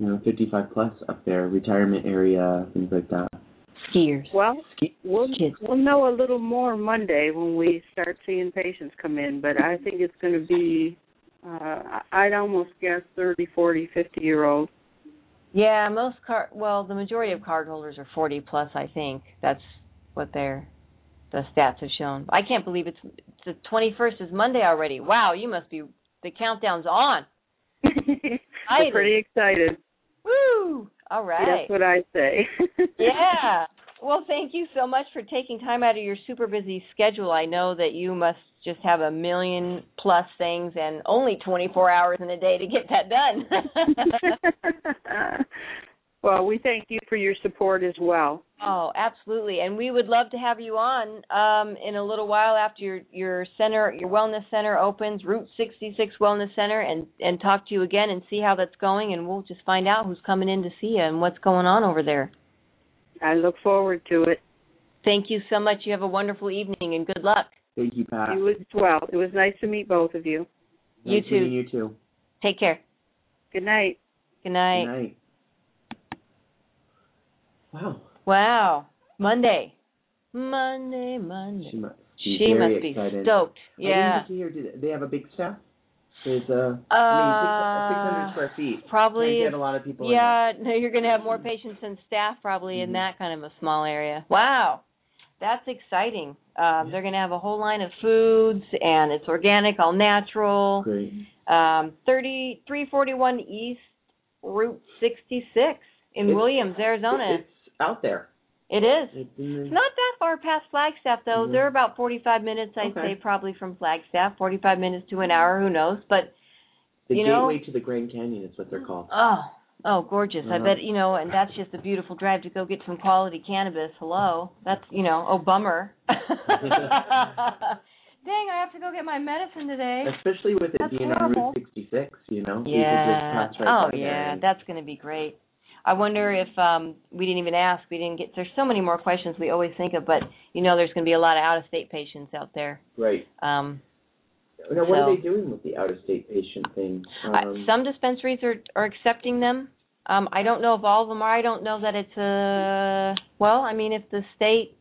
you know, fifty-five plus up there, retirement area, things like that. Skiers. Well, Ski- we'll we'll know a little more Monday when we start seeing patients come in, but I think it's going to be, uh, I'd almost guess thirty, forty, fifty-year-olds. Yeah, most card. Well, the majority of card holders are forty plus. I think that's what their the stats have shown. I can't believe it's the twenty-first is Monday already. Wow, you must be the countdown's on. I'm pretty excited. Woo! All right. That's what I say. Yeah. Well, thank you so much for taking time out of your super busy schedule. I know that you must just have a million plus things and only twenty-four hours in a day to get that done. Well, we thank you for your support as well. Oh, absolutely. And we would love to have you on um, in a little while after your, your center, your wellness center opens, Route sixty-six Wellness Center, and, and talk to you again and see how that's going, and we'll just find out who's coming in to see you and what's going on over there. I look forward to it. Thank you so much. You have a wonderful evening, and good luck. Thank you, Pat. You as well. It was nice to meet both of you. Nice You too. meeting you too. Take care. Good night. Good night. Good night. Wow. Wow. Monday. Monday, Monday. She must, she must be excited. stoked. I Yeah. didn't get to hear, do they have a big staff? There's a, Uh, I mean, six hundred square feet. Probably. Can't get a lot of people Yeah, no, you're going to have more patients than staff probably mm-hmm. in that kind of a small area. Wow. That's exciting. Um, they're going to have a whole line of foods, and it's organic, all natural. Great. Um, thirty-three forty-one East Route sixty-six in It's, Williams, Arizona. It's out there. It is. It's, in the, It's not that far past Flagstaff, though. Mm-hmm. They're about forty-five minutes, I'd Okay. say, probably from Flagstaff. forty-five minutes to an hour, who knows? But, the you know. gateway to the Grand Canyon is what they're called. Oh, oh, gorgeous. Uh-huh. I bet, you know, and that's just a beautiful drive to go get some quality cannabis. Hello. That's, you know, oh, bummer. Dang, I have to go get my medicine today. Especially with it That's being horrible. on Route sixty-six, you know. Yeah. You could just pass right oh, by yeah. there and, That's going to be great. I wonder if um we didn't even ask. We didn't get. There's so many more questions we always think of, but you know, there's going to be a lot of out-of-state patients out there. Right. Um, now, what so, are they doing with the out-of-state patient thing? Um, uh, some dispensaries are are accepting them. Um, I don't know if all of them are. I don't know that it's a. Well, I mean, if the state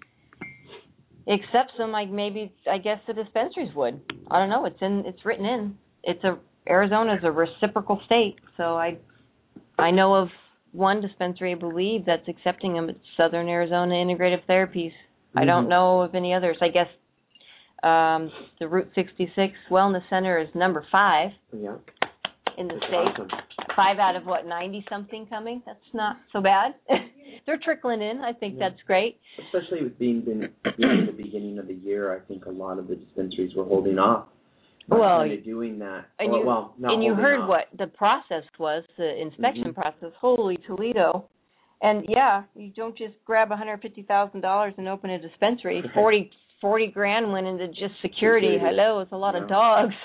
accepts them, like maybe I guess the dispensaries would. I don't know. It's in. It's written in. It's a Arizona's a reciprocal state, so I I know of one dispensary, I believe, that's accepting them. It's Southern Arizona Integrative Therapies. Mm-hmm. I don't know of any others. I guess um, the Route sixty-six Wellness Center is number five yeah. in the That's state. awesome. Five out of, what, ninety-something coming? That's not so bad. They're trickling in. I think Yeah. that's great. Especially with being, being, being the beginning of the year, I think a lot of the dispensaries were holding off. Well, kind of doing that. And well, you, well, not and you holding heard off. what the process was, the inspection Mm-hmm. process. Holy Toledo. And, yeah, you don't just grab one hundred fifty thousand dollars and open a dispensary. forty, forty grand went into just security. security. Hello, it's a lot yeah. of dogs.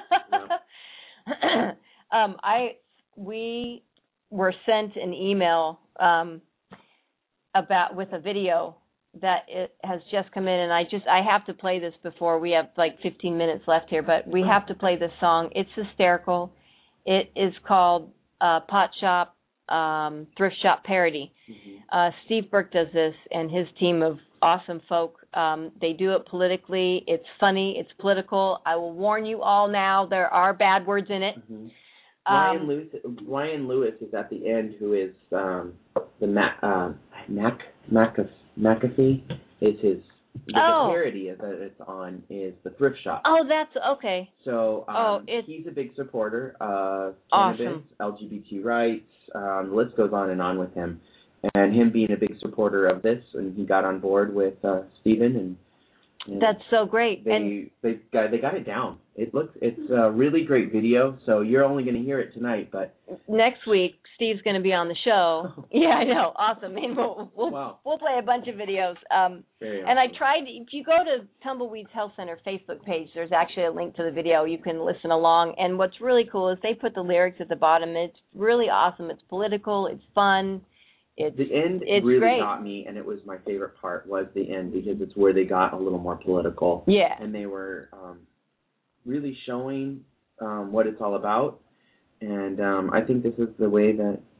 yeah. um, I we were sent an email um, about with a video that it has just come in, and I just I have to play this before we have like fifteen minutes left here, but we have to play this song. It's hysterical. It is called uh, Pot Shop um, Thrift Shop Parody. Mm-hmm. Uh, Steve Burke does this, and his team of awesome folk. Um, they do it politically. It's funny. It's political. I will warn you all now, there are bad words in it. Mm-hmm. Um, Ryan Lewis, Ryan Lewis is at the end, who is um, the Mac, uh, Mac, Mac, McAfee is his. The oh. parody that it's on is the Thrift Shop. Oh, that's okay. So um, oh, it's he's a big supporter of awesome. cannabis, L G B T rights. Um, the list goes on and on with him, and him being a big supporter of this, and he got on board with uh, Stephen, and, and that's so great. They and they got they got it down. It looks it's a really great video. So you're only going to hear it tonight, but next week Steve's going to be on the show. Yeah, I know, awesome. And we'll we'll, wow. we'll play a bunch of videos. Um, Very and awesome. I tried. If you go to Tumbleweeds Health Center Facebook page, there's actually a link to the video. You can listen along. And what's really cool is they put the lyrics at the bottom. It's really awesome. It's political. It's fun. It's, the end it's really great. got me, and it was my favorite part was the end because it's where they got a little more political. Yeah. And they were um, really showing um, what it's all about, and um, I think this is the way that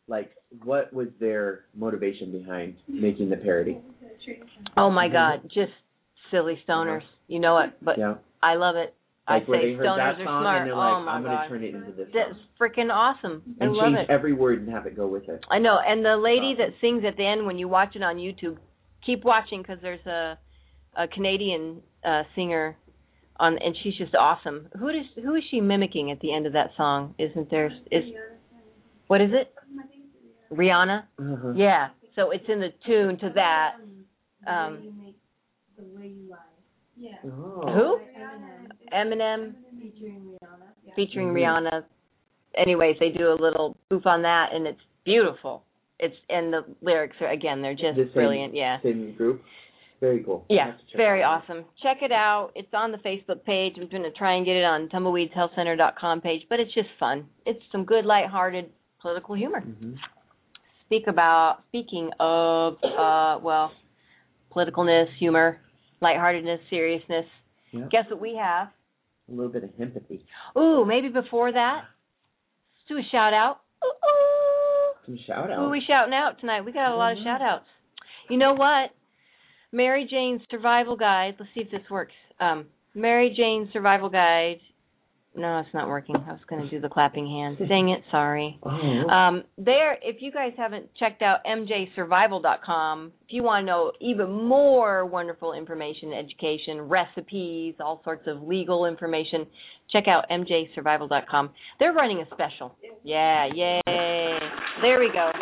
like, what was their motivation behind making the parody? Oh my God, just silly stoners. You know it, but Yeah. I love it. Like I where say they heard stoners that are song smart. and they're Oh like, my I'm God. gonna turn it into this That's song. freaking awesome. I And love change it. every word and have it go with it. I know. And the lady Awesome. that sings at the end when you watch it on YouTube, keep watching because there's a a Canadian uh, singer on, and she's just awesome. Who does who is she mimicking at the end of that song? Isn't there? Is what is it? Rihanna. Uh-huh. Yeah. So it's in the tune to that. Um, Oh. who? Eminem. Featuring Rihanna. Anyways, they do a little spoof on that, and it's beautiful. It's and the lyrics are again, they're just The same, brilliant. Yeah. Same group. Very cool. Yeah, Have to check very it out. awesome. Check it out. It's on the Facebook page. I'm going to try and get it on tumbleweeds health center dot com page, but it's just fun. It's some good, lighthearted political humor. Mm-hmm. Speak about speaking of uh, well, politicalness, humor, lightheartedness, seriousness. Yeah. Guess what we have? A little bit of empathy. Ooh, maybe before that, let's do a shout out. Ooh, ooh. Some shout Who outs. are we shouting out tonight? We got a lot of shout outs. You know what? Mary Jane's Survival Guide. Let's see if this works. Um, Mary Jane's Survival Guide. No, it's not working. I was going to do the clapping hands. Dang it, sorry. Oh. Um, there, if you guys haven't checked out m j survival dot com, if you want to know even more wonderful information, education, recipes, all sorts of legal information, check out m j survival dot com. They're running a special. Yeah, yay. There we go.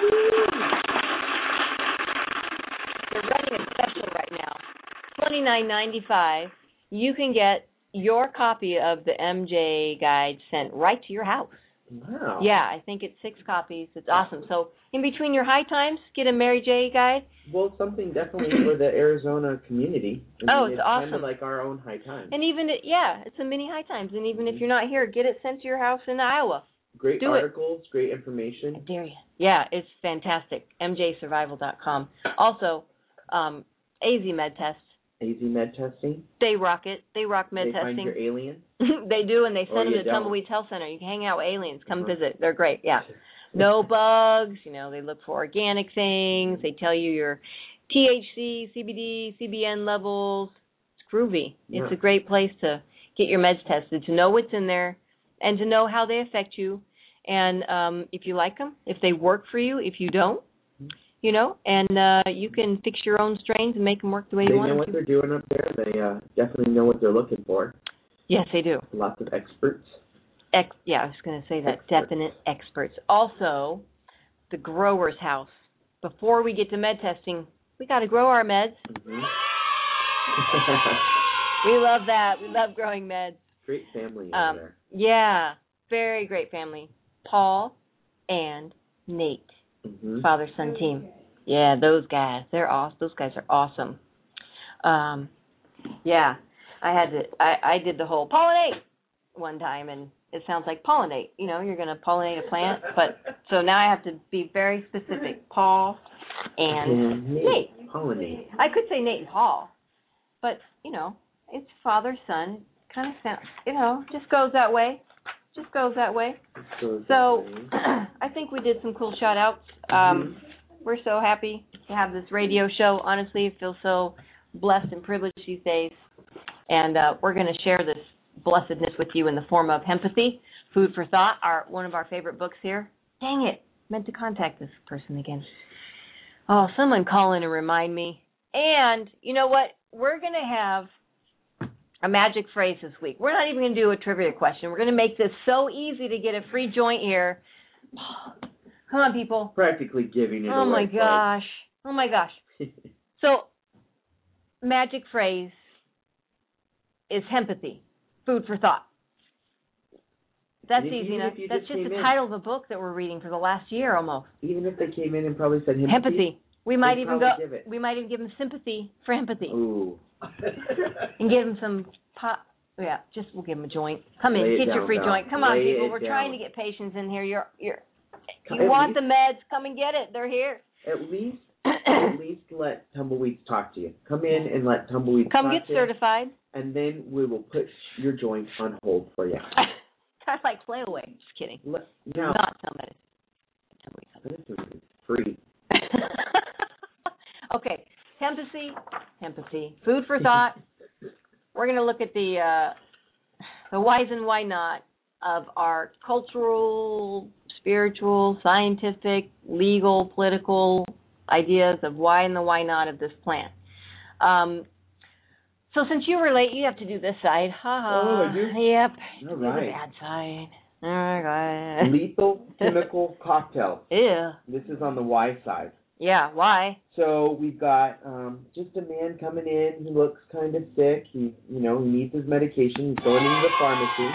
They're running a special right now. twenty-nine ninety-five. You can get your copy of the M J Guide sent right to your house. Wow. Yeah, I think it's six copies. It's awesome. So in between your high times, get a Mary J Guide. Well, something definitely for the Arizona community. I Oh, mean, it's it's kind awesome. of like our own high time. And even, it, yeah, it's a mini high times. And even if you're not here, get it sent to your house in Iowa. Great do it. articles, great information. I dare you. Yeah, it's fantastic. m j survival dot com. Also, um, A Z Med Test. A Z Med testing. They rock it. They rock med they testing. find your alien. They do, and they Or send you them to don't. Tumbleweeds Health Center. You can hang out with aliens. Come Uh-huh. visit. They're great. Yeah. No bugs. You know, they look for organic things. They tell you your T H C, C B D, C B N levels. It's groovy. Yeah. It's a great place to get your meds tested, to know what's in there, and to know how they affect you. And um, if you like them, if they work for you, if you don't, you know, and uh, you can fix your own strains and make them work the way They you want know them what to. they're doing up there. They uh, definitely know what they're looking for. Yes, they do. Lots of experts. Ex- yeah, I was going to say that. Experts. Definite experts. Also, the grower's house. Before we get to med testing, we got to grow our meds. Mm-hmm. We love that. We love growing meds. Great family Um, over there. Yeah, very great family. Paul and Nate, Mm-hmm. father-son team. Yeah, those guys. They're awesome. Those guys are awesome. Um, yeah, I had to. I, I did the whole pollinate one time, and it sounds like pollinate. You know, you're going to pollinate a plant, but so now I have to be very specific. Paul and Nate. Nate. Pollinate. I could say Nate and Paul, but you know, it's father son. Kind of sounds, you know, just goes that way. Just goes that way. So, So I think we did some cool shout outs. Um, we're so happy to have this radio show. Honestly, I feel so blessed and privileged these days. And uh, we're going to share this blessedness with you in the form of Empathy, Food for Thought, our one of our favorite books here. Dang it, meant to contact this person again. Oh, someone call in and remind me. And you know what? We're going to have a magic phrase this week. We're not even going to do a trivia question. We're going to make this so easy to get a free joint here. Come on, people. practically giving it Oh, away. my gosh. Oh, my gosh. So, magic phrase is empathy, food for thought. That's Even easy if enough. you That's just just the came in. title of the book that we're reading for the last year almost. Even if they came in and probably said empathy. Empathy. We might They'd even go. probably give it. We might even give them sympathy for empathy, Ooh. and give them some pop. Yeah, just we'll give them a joint. Come in, Lay it get your down, free Val. joint. Come on, Lay people. it We're down. trying to get patients in here. You're, you're. You At want least- the meds? Come and get it. They're here. At least, at least let Tumbleweeds talk to you. Come in and let Tumbleweeds Come talk get to you, certified. and then we will put your joint on hold for you. Kind of like play away. Just kidding. Let, Do now, not tell medicine. this is free. Okay, empathy, empathy, food for thought. We're going to look at the uh, the whys and why not of our cultural, spiritual, scientific, legal, political ideas of why and the why not of this plant. Um, so since you were late, you have to do this side. Ha ha. Oh, I do? Yep. All Do right. the bad side. All right. Lethal chemical cocktail. Yeah. This is on the Y side. Yeah. Why? So we've got um, just a man coming in. He looks kind of sick. He, you know, he needs his medication. He's going into the pharmacy.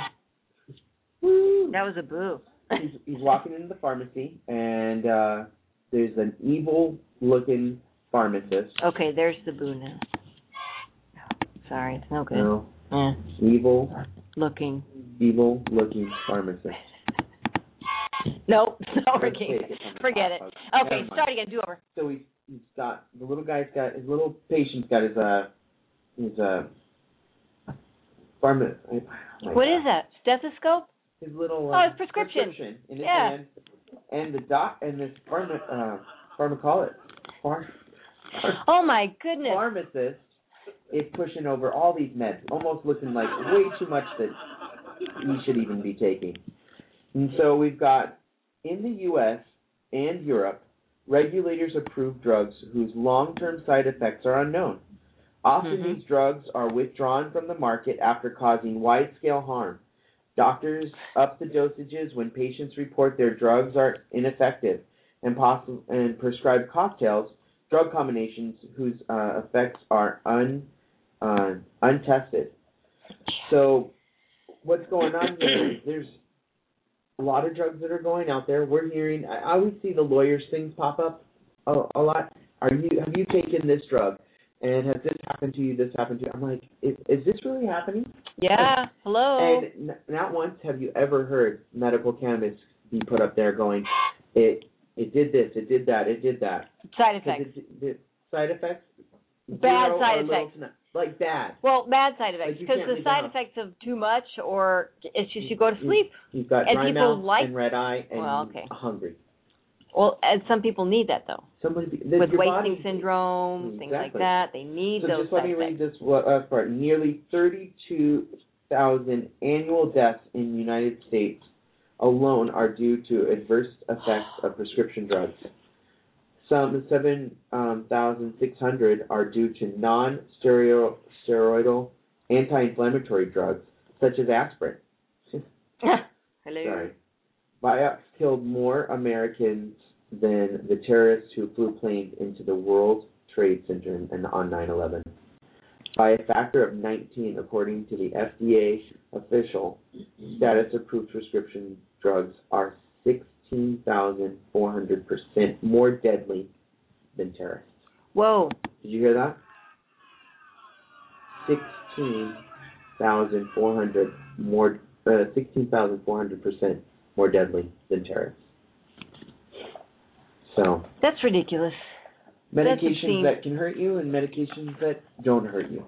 Woo! That was a boo. he's, he's walking into the pharmacy, and uh, there's an evil-looking pharmacist. Okay, there's the boo now. Sorry, it's no good. No, Yeah. evil, Looking. evil-looking pharmacist. Nope. No, Let's forget take it from the Forget top. it. Never Okay, mind. start again. Do over. So he's, he's got the little guy's got his little patient's got his uh his uh pharma. What is that? Stethoscope? His little Oh, uh, his prescription. in his Yeah. hand, and the doc and this pharma uh pharmacologist phar- Oh my goodness. pharmacist is pushing over all these meds, almost looking like way too much that he should even be taking. And so we've got in the U S and Europe, regulators approve drugs whose long-term side effects are unknown. Often Mhm. these drugs are withdrawn from the market after causing wide-scale harm. Doctors up the dosages when patients report their drugs are ineffective and, possi- and prescribe cocktails, drug combinations whose uh, effects are un, uh, untested. So what's going on here is there's a lot of drugs that are going out there. We're hearing, I always see the lawyers things pop up a, a lot. Are you, have you taken this drug? And has this happened to you, this happened to you? I'm like, is, is this really happening? Yeah. Hello. And n- not once have you ever heard medical cannabis be put up there going, it it did this, it did that, it did that. Side effects. It, the side effects? Bad Zero side or little effects. to none. Like bad. Well, bad side effects Like you because can't the leave side the house. effects of too much, or it's just you go to sleep. You've got And dry people mouth like- and red eye and Well, okay. hungry. Well, and some people need that though, Somebody the, with your wasting body, syndrome, things like Exactly. that. They need So those just let side me effects. read this last part. Nearly thirty-two thousand annual deaths in the United States alone are due to adverse effects of prescription drugs. Some seven thousand six hundred are due to non-steroidal anti-inflammatory drugs, such as aspirin. Hello. Sorry. Vioxx killed more Americans than the terrorists who flew planes into the World Trade Center and on nine eleven. By a factor of nineteen, according to the F D A official, status-approved prescription drugs are sixteen thousand four hundred percent more deadly than terrorists. Whoa. Did you hear that? sixteen thousand four hundred more, uh, sixteen thousand four hundred percent more deadly than terrorists. So, That's ridiculous. medications obscene. that can hurt you and medications that don't hurt you.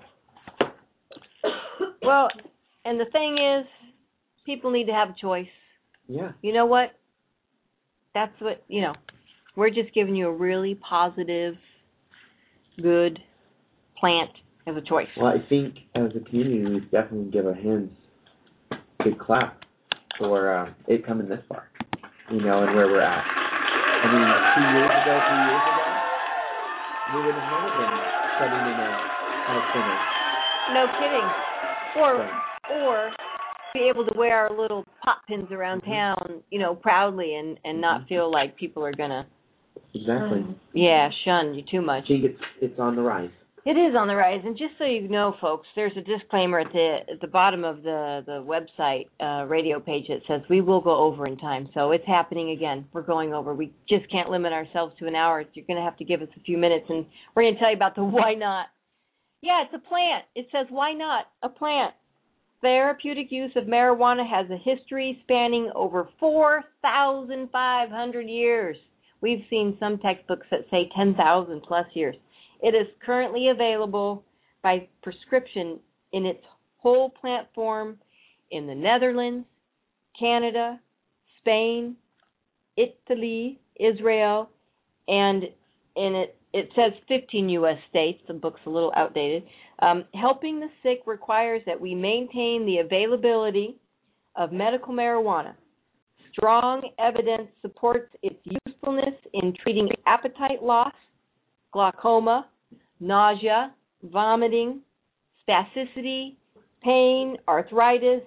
Well, and the thing is, people need to have a choice. Yeah. You know what? That's what, you know, we're just giving you a really positive, good plant as a choice. Well, I think as a community, we definitely give our hands a big clap for uh, it coming this far, you know, and where we're at. I mean, two years ago, three years ago, we would have never been studying in a health center. No kidding. Or, Right. or be able to wear our little pop pins around Mhm. town, you know, proudly and, and not Mhm. feel like people are going to, Exactly. yeah, shun you too I much. think it's it's on the rise. It is on the rise, and just so you know, folks, there's a disclaimer at the at the bottom of the the website uh, radio page that says we will go over in time. So it's happening again. We're going over. We just can't limit ourselves to an hour. You're going to have to give us a few minutes, and we're going to tell you about the why not. Yeah, it's a plant. It says why not a plant. Therapeutic use of marijuana has a history spanning over four thousand five hundred years. We've seen some textbooks that say ten thousand plus years. It is currently available by prescription in its whole plant form in the Netherlands, Canada, Spain, Italy, Israel, and in it, it says fifteen U S states. The book's a little outdated. Um, helping the sick requires that we maintain the availability of medical marijuana. Strong evidence supports its usefulness in treating appetite loss, glaucoma, nausea, vomiting, spasticity, pain, arthritis,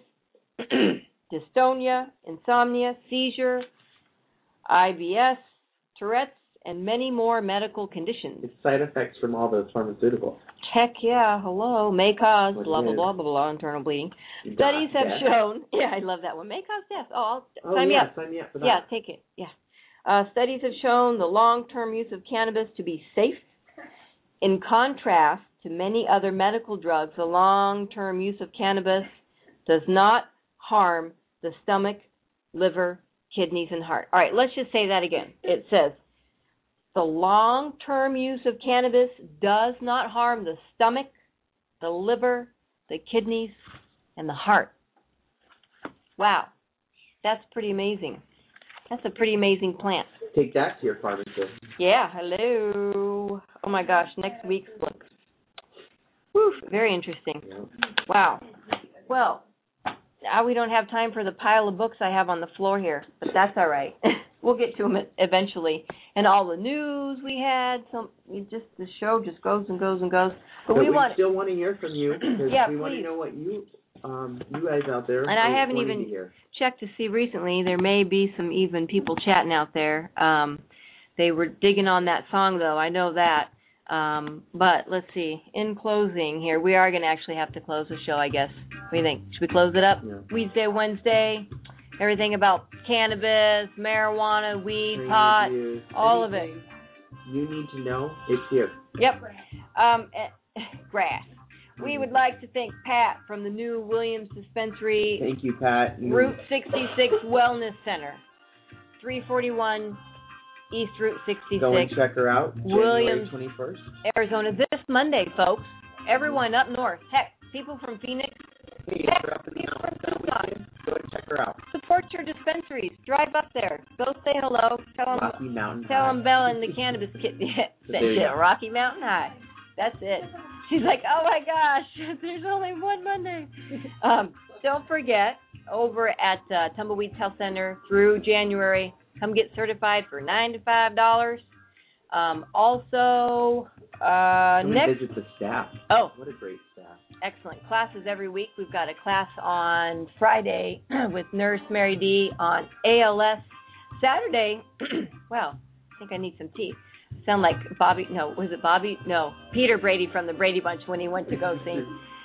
dystonia, insomnia, seizure, I B S, Tourette's, and many more medical conditions. It's side effects from all those pharmaceuticals. Heck yeah, hello. May cause blah, blah, blah, blah, blah, internal bleeding. You Studies got have death. shown, yeah, I love that one. May cause death. Oh, I'll, Oh, sign me yeah, up. sign me up for that. Yeah, take it. Yeah. Uh, studies have shown the long-term use of cannabis to be safe. In contrast to many other medical drugs, the long-term use of cannabis does not harm the stomach, liver, kidneys, and heart. All right, let's just say that again. It says, the long-term use of cannabis does not harm the stomach, the liver, the kidneys, and the heart. Wow. That's pretty amazing. That's a pretty amazing plant. Take that to your pharmacist. Yeah, hello. Oh my gosh, next week's book. Woo, very interesting. Yeah. Wow. Well, now we don't have time for the pile of books I have on the floor here, but that's all right. We'll get to them eventually. And all the news we had, some it just the show just goes and goes and goes. But, But we, we want still want to hear from you because Yeah, we want please. to know what you, um, you guys out there. And I are haven't wanting even to hear. checked to see recently. There may be some even people chatting out there. Um, they were digging on that song though. I know that. Um, but let's see. In closing, here we are going to actually have to close the show. I guess. What do you think? Should we close it up? Yeah. Weedsday, Wednesday. Everything about cannabis, marijuana, weed, Training pot, reviews, all of it. anything You need to know. It's here. Yep. Um, eh, grass. We would like to thank Pat from the new Williams Dispensary, Thank you, Pat. You- Route sixty-six Wellness Center, three forty-one East Route sixty-six, Go and check her out. Williams. January twenty-first. Arizona, this Monday, folks. Everyone up north. Heck, people from Phoenix. Hey, Heck, you're up in the people from mountains that Tucson. weekend. Go and check her out. Support your dispensaries. Drive up there. Go say hello. Tell them, Rocky Mountain tell High. them Bella and the Cannabis Kid. That's There you it. go. Rocky Mountain High. That's it. She's like, oh my gosh, there's only one Monday. Um, don't forget, over at uh, Tumbleweeds Health Center through January, come get certified for ninety-five dollars. Um, also, uh, Come next. and visit the staff. Oh, What a great staff. excellent classes every week. We've got a class on Friday with Nurse Mary D on A L S. Saturday, well, I think I need some tea. Sound like Bobby, no, was it Bobby? No, Peter Brady from the Brady Bunch when he went to go sing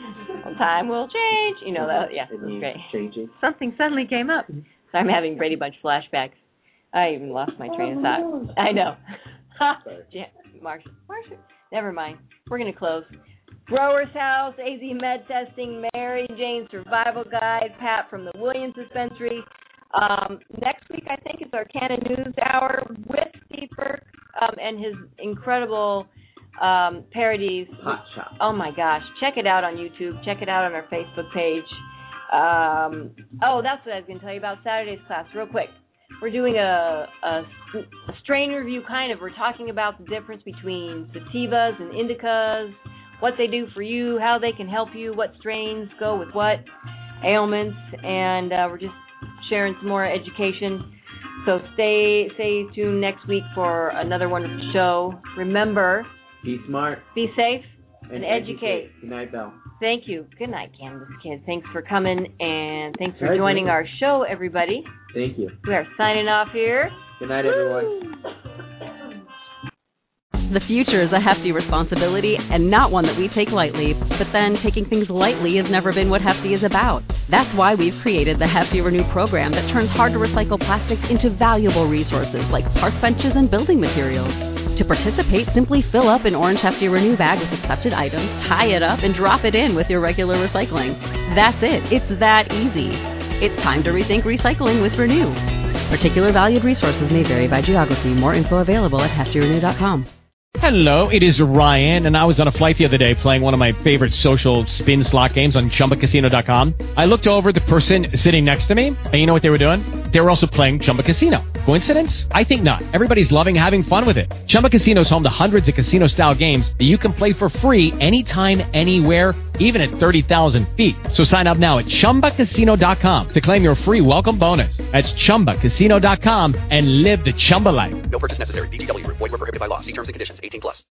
Time Will Change. You know that, yeah, It that's needs great. changing. Something suddenly came up. So I'm having Brady Bunch flashbacks. I even lost my train of thought. I know. Sorry. Yeah, Marcia, Marcia, never mind. We're going to close. Grower's House, A Z Med Testing, Mary Jane Survival Guide, Pat from the Williams Dispensary. Um, next week, I think, is our Canon News Hour with Steve Burke um, and his incredible um, parodies. Hot shot. Oh, my gosh. Check it out on YouTube. Check it out on our Facebook page. Um, oh, that's what I was going to tell you about Saturday's class real quick. We're doing a, a, a strain review, kind of. We're talking about the difference between sativas and indicas, what they do for you, how they can help you, what strains go with what ailments, and uh, we're just sharing some more education. So stay stay tuned next week for another wonderful show. Remember, Be smart be safe, and, and educate. Good night, Belle. Thank you. Good night, Cannabis Kid. Thanks for coming, and thanks for Right, joining right. our show, everybody. Thank you. We are signing off here. Good night, everyone. The future is a hefty responsibility and not one that we take lightly, but then taking things lightly has never been what Hefty is about. That's why we've created the Hefty Renew program that turns hard-to-recycle plastics into valuable resources like park benches and building materials. To participate, simply fill up an orange Hefty Renew bag with accepted items, tie it up, and drop it in with your regular recycling. That's it. It's that easy. It's time to rethink recycling with Renew. Particular valued resources may vary by geography. More info available at hefty renew dot com. Hello, it is Ryan, and I was on a flight the other day playing one of my favorite social spin slot games on chumba casino dot com. I looked over at the person sitting next to me, and you know what they were doing? They were also playing Chumba Casino. Coincidence? I think not. Everybody's loving having fun with it. Chumba Casino is home to hundreds of casino-style games that you can play for free anytime, anywhere, even at thirty thousand feet. So sign up now at chumba casino dot com to claim your free welcome bonus. That's chumba casino dot com and live the Chumba life. No purchase necessary. V G W. Void where prohibited by law. See terms and conditions. eighteen plus.